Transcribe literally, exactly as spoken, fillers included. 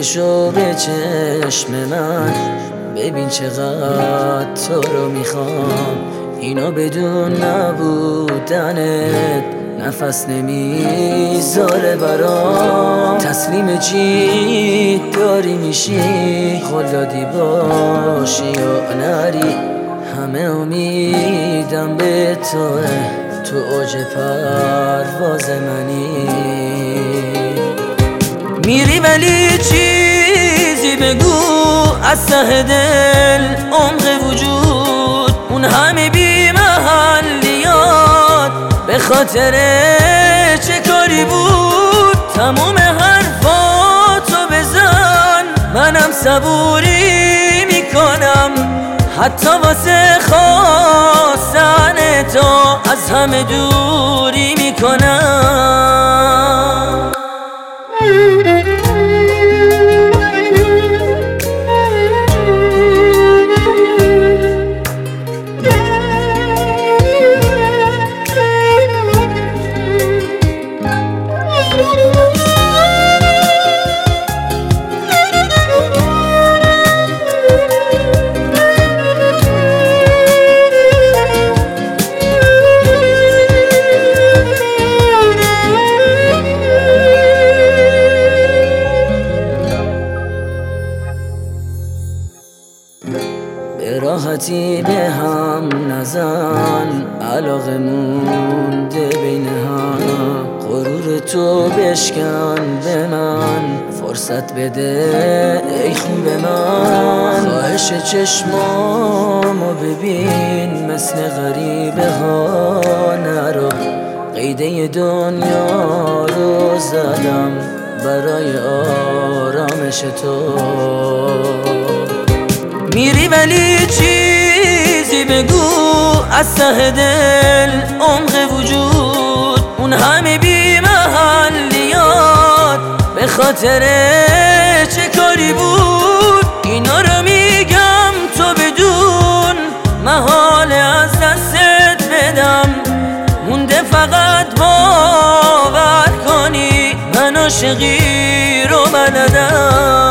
بشو به چشم من، ببین چقدر تو رو میخوام. اینا بدون نبودنت نفس نمیذاره برام. تسلیم چی داری میشی، خوددادی باشی یا نری، همه امیدم به توه، تو اوج پرواز منی. میری ولی چیزی بگو از ته دل، عمق وجود اون همه بی محلیات، به خاطر چه کاری بود تموم حرفاتو بزن. منم صبوری میکنم حتی واسه خواستن تو، از همه دوری میکنم. به راحتی به هم نزن، علاقه مونده بین هم. غرور تو بشکن به من، فرصت بده ای خوب من. خواهش چشمامو ببین، مثل غریبه ها نرو. قیده دنیا رو زدم برای آرامش تو. میری ولی چیزی بگو از ته دل، عمق وجود اون همه بی محلیات، به خاطر چه کاری بود اینا رو میگم تو بدون محال از دستت بدم. مونده فقط باور کنی من عاشقی رو بلدم.